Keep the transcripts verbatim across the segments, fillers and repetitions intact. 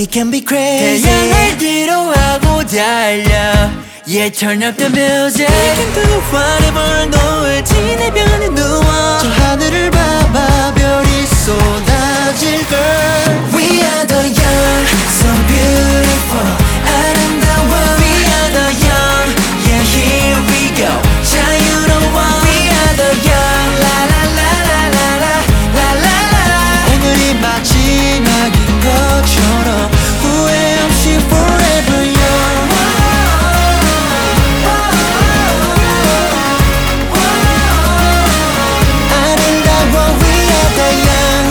we can be crazy. 태양을 뒤로하고 달려 Yeah, turn up the music. We can do whatever. 노을 지내변에 누워 저 하늘을 봐봐 별이 쏟아질 girl. We are the young, so beautiful. 아름다워. We are the young. Yeah, here we go. 자유로워. We are the young. La la la la la la la la la. 오늘이 마지막인 것처럼 후회 없이 forever young. 아름다워. We are the young.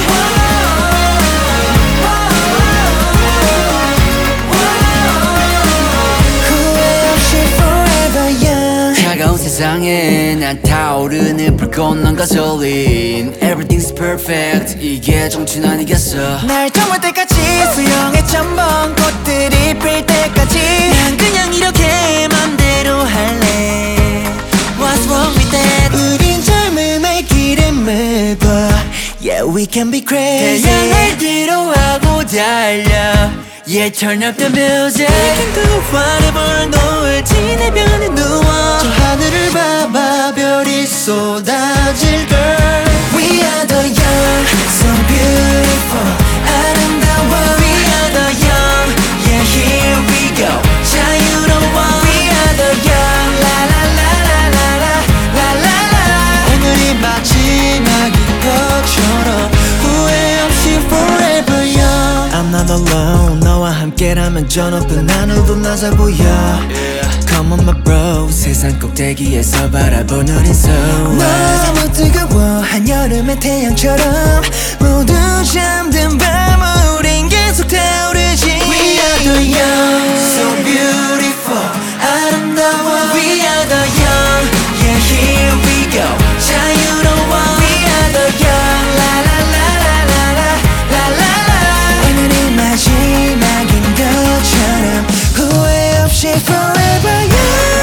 후회 없이 forever young. 차가운 세상에 난 타오르는 불꽃 난 가솔린. Everything's perfect. 이게 정취는 아니겠어. 날 정말 때까지 수영의 첨벙 꽃들이 필 때까지 난 그냥 이렇게 맘대로 할래. What's wrong with that? 우린 젊음의 길에 매봐. Yeah, we can be crazy. 태양을 뒤로하고 달려 Yeah, turn up the music. We can do whatever. 노을 지내변에 누워 저 하늘을 봐봐 별이 쏟아질 girl. We are the young, so beautiful. 아름다워. We are the young. Yeah, here we go. 자유로워. We are the young. La la la la la la la la la. 오늘이 마지막인 것처럼 후회 없이 forever young. I'm not alone. 너와 함께라면 전 어떤 하늘도 낮아 보여. Come on my bro. 세상 꼭대기에서 바라본 우린 so what. 너무 뜨거워 한여름의 태양처럼 모두 잠든 밤 우린 계속 타오르지. We are the young, so beautiful. 아름다워. We are the young. Yeah, here we go. 자유로워. We are the young. La la la la la la la la la. 오늘이 마지막인 것처럼 후회 없이 forever young.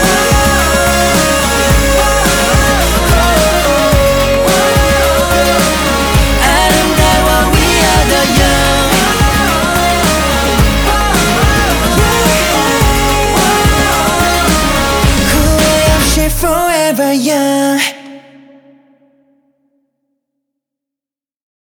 아름다워. We are the young. 후회 없이 forever young.